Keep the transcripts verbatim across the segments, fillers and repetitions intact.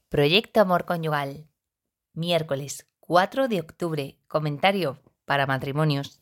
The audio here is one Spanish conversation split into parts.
Proyecto Amor Conyugal. Miércoles cuatro de octubre. Comentario para matrimonios.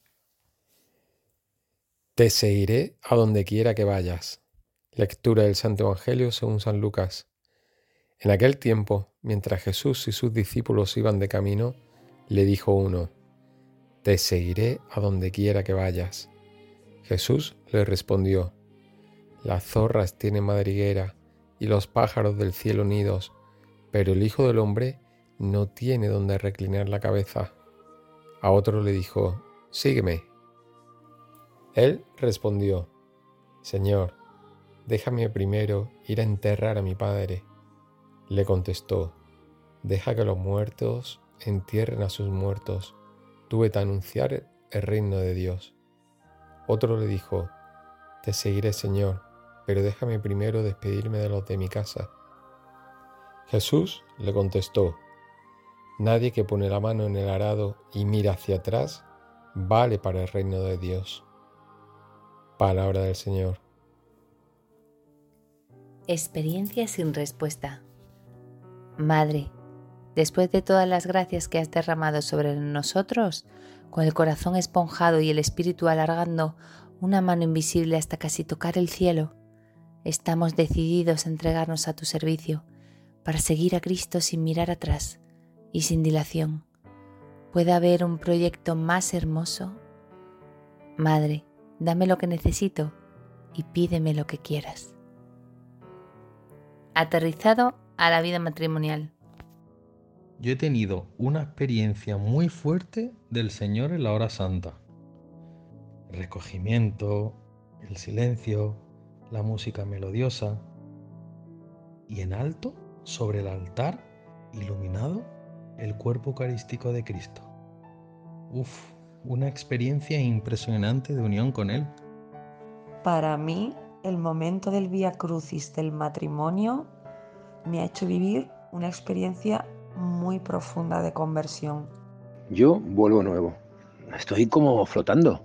Te seguiré a donde quiera que vayas. Lectura del Santo Evangelio según San Lucas. En aquel tiempo, mientras Jesús y sus discípulos iban de camino, le dijo uno: Te seguiré a donde quiera que vayas. Jesús le respondió: Las zorras tienen madriguera y los pájaros del cielo nidos, pero el Hijo del Hombre no tiene donde reclinar la cabeza. A otro le dijo: Sígueme. Él respondió: Señor, déjame primero ir a enterrar a mi padre. Le contestó: Deja que los muertos entierren a sus muertos. Tú vete a anunciar el reino de Dios. Otro le dijo: Te seguiré, Señor, pero déjame primero despedirme de los de mi casa. Jesús le contestó: Nadie que pone la mano en el arado y mira hacia atrás vale para el reino de Dios. Palabra del Señor. Experiencia sin respuesta. Madre, después de todas las gracias que has derramado sobre nosotros, con el corazón esponjado y el espíritu alargando una mano invisible hasta casi tocar el cielo, estamos decididos a entregarnos a tu servicio para seguir a Cristo sin mirar atrás y sin dilación. ¿Puede haber un proyecto más hermoso? Madre, dame lo que necesito y pídeme lo que quieras. Aterrizado a la vida matrimonial. Yo he tenido una experiencia muy fuerte del Señor en la hora santa. El recogimiento, el silencio, la música melodiosa y en alto, sobre el altar, iluminado, el cuerpo eucarístico de Cristo. Uf, una experiencia impresionante de unión con Él. Para mí, el momento del Vía Crucis del matrimonio me ha hecho vivir una experiencia muy profunda de conversión. Yo vuelvo nuevo. Estoy como flotando.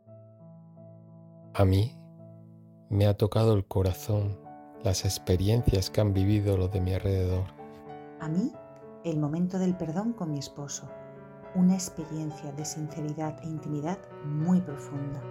A mí me ha tocado el corazón las experiencias que han vivido los de mi alrededor. A mí, el momento del perdón con mi esposo. Una experiencia de sinceridad e intimidad muy profunda.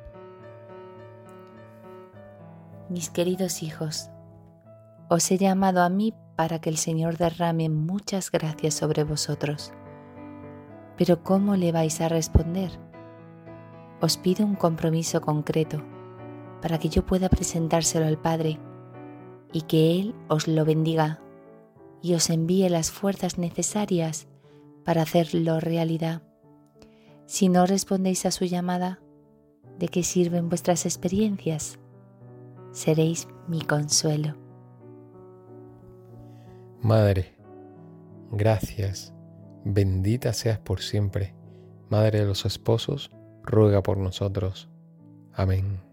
Mis queridos hijos, os he llamado a mí para que el Señor derrame muchas gracias sobre vosotros. Pero ¿cómo le vais a responder? Os pido un compromiso concreto para que yo pueda presentárselo al Padre y que Él os lo bendiga y os envíe las fuerzas necesarias para hacerlo realidad. Si no respondéis a su llamada, ¿de qué sirven vuestras experiencias? Seréis mi consuelo. Madre, gracias, bendita seas por siempre. Madre de los esposos, ruega por nosotros. Amén.